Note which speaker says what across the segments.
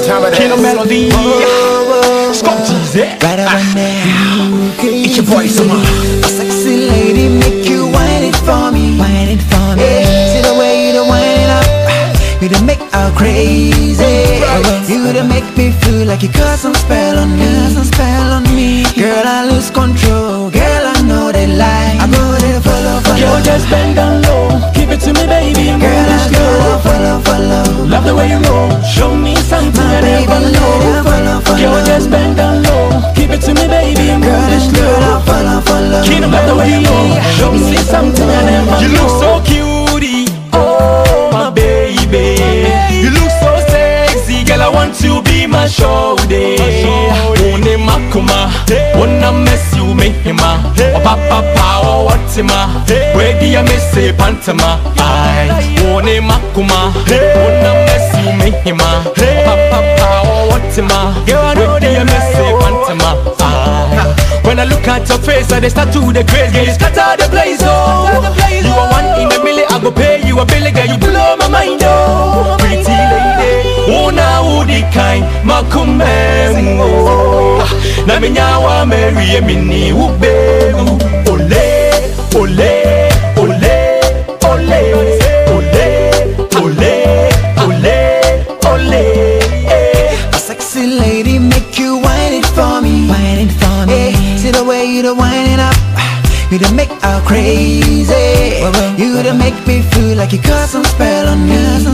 Speaker 1: time it is.
Speaker 2: Kino Melody. Scott Cheese.
Speaker 3: Right about now.
Speaker 2: It's your boy, Summer.
Speaker 3: A sexy lady, make you whine it for me. Whine it for me. See the way you whine it up. You done make her crazy. You done make me feel like you cast some spell on me. Girl, I lose control. Girl, I know they lie. I go there, follow.
Speaker 2: Girl, just bend down low. Give it to me, baby.
Speaker 3: Girl, I follow.
Speaker 2: Love the way you roll. Show me something I never know. Girl, just bend down low. Give it to me, baby.
Speaker 3: Girl, I follow.
Speaker 2: Kino, love the way you roll. Show me something I never know. You look so cutie. Oh, my baby. You look so sexy. Girl, I want to be my show day. One makuma. Wanna mess you make him a papa power what him a where do you miss a pantama I one makuma wanna mess you make him a papa power what him a where do you miss a pantama when I look at your face I start to the craze girl you scatter the place oh you are one in a million I go pay you a bill girl you blow my mind oh pretty lady oh now the kind makuma na minyawa Mary Emini ube ole ole ole ole ole ole ole
Speaker 3: a sexy lady make you whine it for me. See the way you done whine it up. You done make her crazy. You done make me feel like you cast some spell on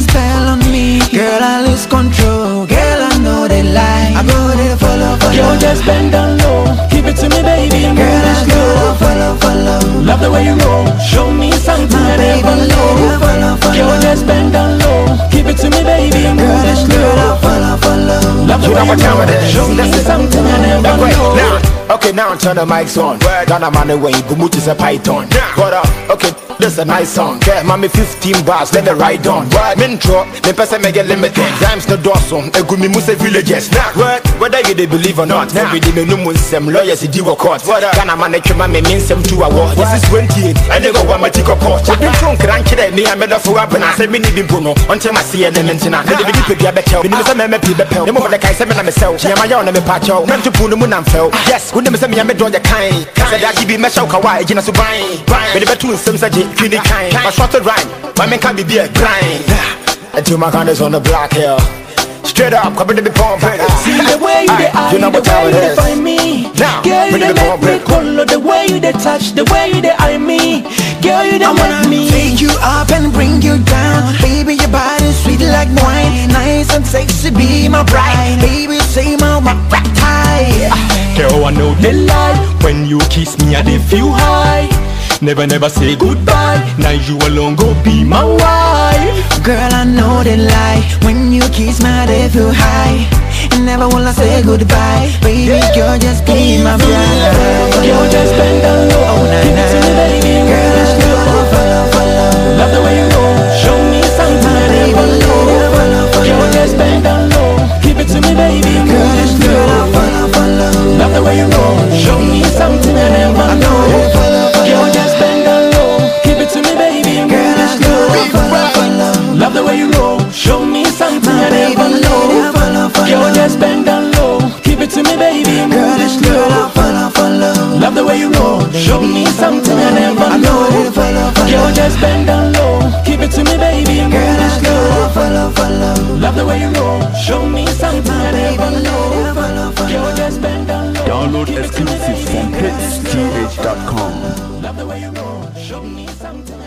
Speaker 3: me. Girl, I lose control. Girl, I know they lie. I go there, follow.
Speaker 2: Girl, just bend down low. Give it to me, baby.
Speaker 3: Girl, I follow.
Speaker 2: Love the way you roll. Show me something I never know. Girl, just bend down low. Give it to me, baby.
Speaker 3: Girl, I follow.
Speaker 2: Love the way you roll. Show me something I never know.
Speaker 1: Okay, now turn the mics on. Down a man away, Gumut is a python. What up? Okay, this a nice song. Get mommy 15 bars, let the ride on. Mintro, me person make it limited. Rhymes no dorsum, a gumi must villages. What? Whether you believe or not, we did no some lawyers in the court. Can a man make your man mean some 2 hours? This is 28, and they go one magic court. I've been from Cranky, me, I made a fool up and I said, me need Bruno until I see an ementina. I didn't be a better. We never met people. The moment I said, I'm myself, my own and Pacho, not to pull the moon and fell. Yes, who never said me, I'm a dog kind. Said I give you Mesha Kawaii, Gina Subai. But the between some such a cutie kind. I shot a rhyme, my man can't be a grind. Until my hand is on the block here. Straight up, come to the pump.
Speaker 2: See the way you eye,
Speaker 1: you know
Speaker 2: the
Speaker 1: what
Speaker 2: way
Speaker 1: time
Speaker 2: you
Speaker 1: it is.
Speaker 2: find me.
Speaker 1: Now,
Speaker 2: girl, you
Speaker 1: bring the
Speaker 2: make me
Speaker 1: pump.
Speaker 2: color, the way you touch, the way you eye me. Girl, you
Speaker 3: I wanna
Speaker 2: make me.
Speaker 3: take you up and bring you down. Baby, your body's sweet like wine. Nice and sexy, be my bride. Baby, say my tie.
Speaker 2: Girl, I know they lie. When you kiss me, I dey feel high. Never say goodbye. Now you alone go be my wife.
Speaker 3: Girl, I know they lie. When you kiss my they feel high. And never will I say goodbye. Baby, girl, just be my bride.
Speaker 2: Girl, just bend down low. Give it to me, baby.
Speaker 3: Girl, I follow.
Speaker 2: Love the way you roll. Show me something I never know. Girl, just bend down low. Give it to me, baby.
Speaker 3: Girl, I follow.
Speaker 2: Love the way you roll. Show me something I never know. Girl, just bend down low. Give it to me, baby.
Speaker 3: Girl, I follow.
Speaker 2: Love the way you roll. Show me something I never know. Girl, just bend down low. Give it to me, baby.
Speaker 3: Girl, I follow.
Speaker 2: Love the way you roll. Show me something I never know. Girl, just bend down low. Give it to me, baby.
Speaker 3: Girl, I follow.
Speaker 2: Love the way you roll. Show me something I never know. Girl, just bend down low.
Speaker 4: Download exclusives from hitsgh.com.
Speaker 2: Love the way you roll. Show me something.